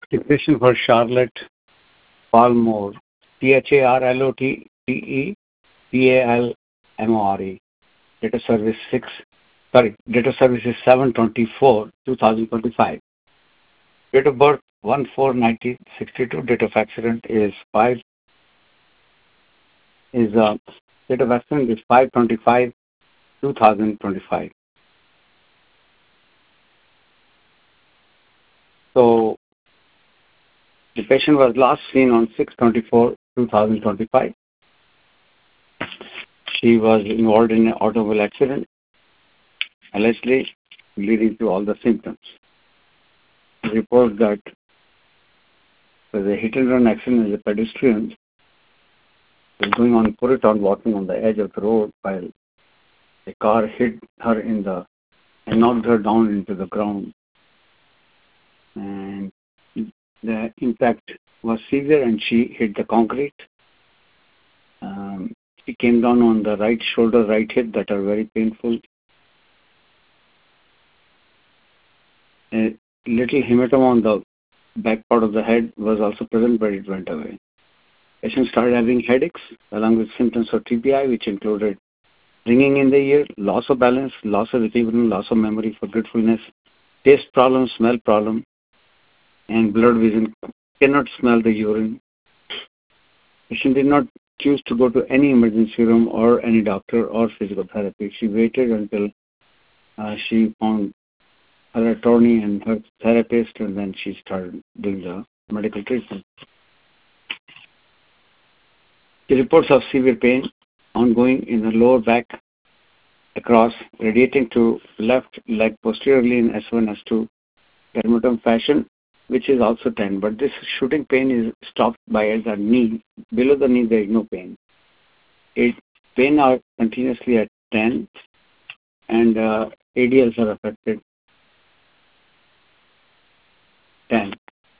Dictation for Charlotte Palmore. CharlottePalmore. Data service data service is 7/24/2025. Date of birth 1/4/1962. Date of accident is 5 is date of accident is 5/25/2025. So the patient was last seen on 6/24/2025. She was involved in an automobile accident, allegedly leading to all the symptoms. The report that there was a hit-and-run accident as a pedestrian was going on Puriton, walking on the edge of the road, while a car hit her and knocked her down into the ground. And the impact was severe, and she hit the concrete. She came down on the right shoulder, right hip, that are very painful. A little hematoma on the back part of the head was also present, but it went away. Patient started having headaches along with symptoms of TBI, which included ringing in the ear, loss of balance, loss of equilibrium, loss of memory, forgetfulness, taste problem, smell problem, and blurred vision. Cannot smell the urine. Patient did not choose to go to any emergency room or any doctor or physical therapy. She waited until she found her attorney and her therapist, and then she started doing the medical treatment. The reports of severe pain ongoing in the lower back across, radiating to left leg posteriorly in S1, S2 dermatom fashion, which is also 10. But this shooting pain is stopped by the knee. Below the knee, there is no pain. Pain are continuously at 10, and ADLs are affected 10.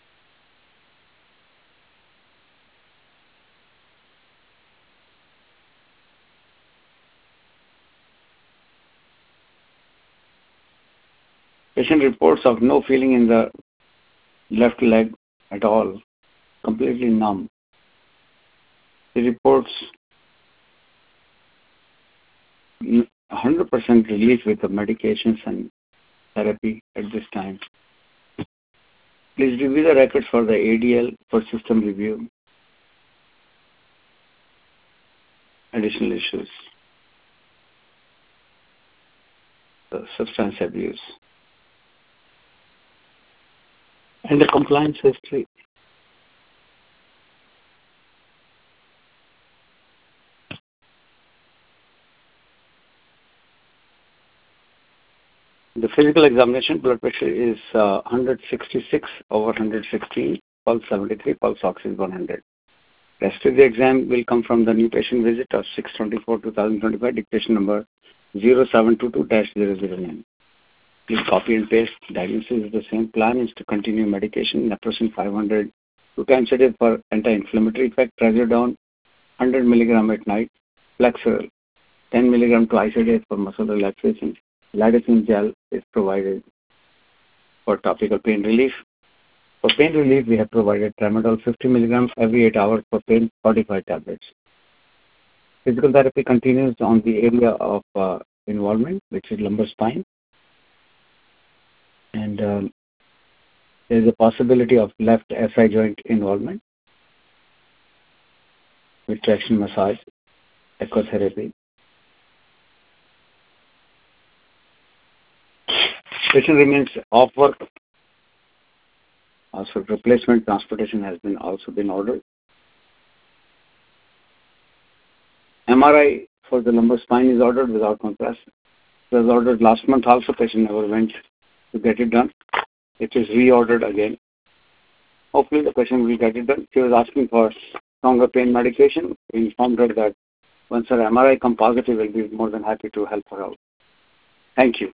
Patient reports of no feeling in the left leg at all, completely numb. He reports 100% relief with the medications and therapy at this time. Please review the records for the ADL for system review. Additional issues. The substance abuse. And the compliance history. The physical examination, blood pressure is 166/116, pulse 73, pulse ox is 100. Rest of the exam will come from the new patient visit of 6/24/2025, dictation number 0722-009. Please copy and paste. Diagnosis is the same. Plan is to continue medication, naproxen 500 2 times a day for anti-inflammatory effect, trazodone 100 mg at night, Flexeril 10 mg twice a day for muscle relaxation. Lidocaine gel is provided for topical pain relief. For pain relief, we have provided tramadol 50 mg every 8 hours for pain, 45 tablets. Physical therapy continues on the area of involvement, which is lumbar spine. And there is a possibility of left SI joint involvement with traction massage, ecotherapy. Patient remains off work. Also, replacement transportation has also been ordered. MRI for the lumbar spine is ordered without contrast. It was ordered last month also. Patient never went to get it done. It is reordered again. Hopefully the patient will get it done. She was asking for stronger pain medication. We informed her that once her MRI comes positive, we'll be more than happy to help her out. Thank you.